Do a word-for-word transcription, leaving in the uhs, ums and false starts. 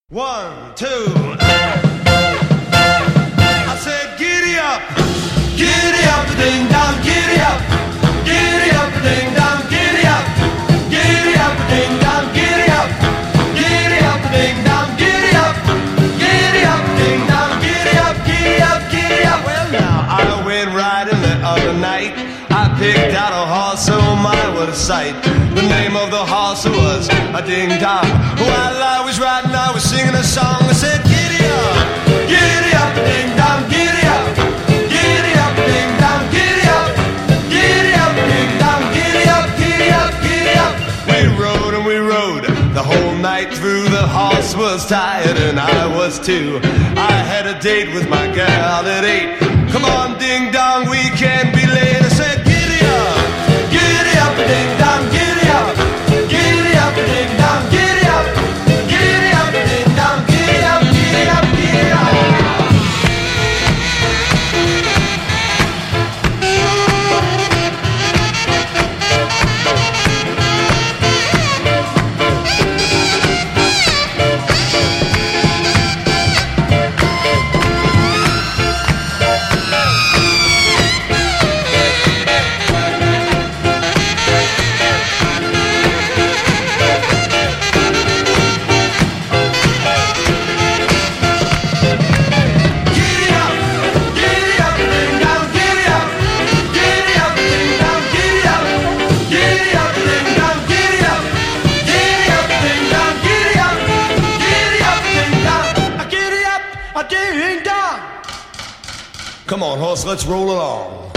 One, two. I said, giddy up, giddy up, ding dong, giddy up, giddy up, ding dong, giddy up, giddy up, ding dong, giddy up, giddy up, ding dong, giddy up, giddy up, ding dong, giddy up, giddy up, giddy up. Well, now I went riding the other night. I picked out a horse, so my what a sight. The name of the horse was a ding dong. While I was riding, I was singing a song. I said, giddy up, giddy up, ding dong, giddy up, giddy up, ding dong, giddy up, giddy up, ding dong, giddy up, giddy up, giddy up. We rode and we rode the whole night through. The horse was tired and I was too. I had a date with my gal at eight. Come on, ding dong, we can't be late. I said, giddy up, giddy up, ding dong, giddy up, giddy up, ding dong, giddy up, giddy up, ding dong, giddy up, giddy up, giddy up. Come on, horse, let's roll along.